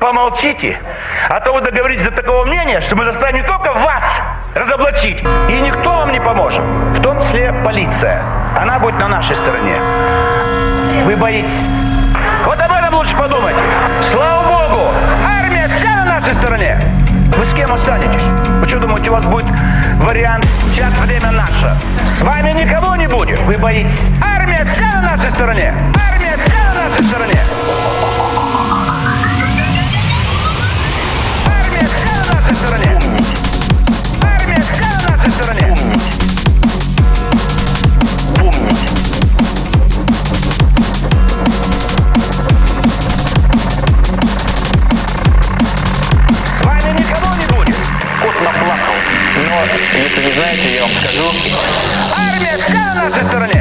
помолчите, а то вы договоритесь до такого мнения, что мы заставим не только вас разоблачить, и никто вам не поможет, в том числе полиция. Она будет на нашей стороне. Вы боитесь? Вот об этом лучше подумать. Слава Богу, армия вся на нашей стороне. Вы с кем останетесь? Вы что думаете, у вас будет вариант «Сейчас время наше»? С вами никого не будет. Вы боитесь? Армия вся на нашей стороне. Армия вся на нашей стороне. Армия вся на нашей стороне. Армия вся на нашей стороне. С вами никого не будет. Кот наплакал. Но, если не знаете, я вам скажу. Армия вся на нашей стороне.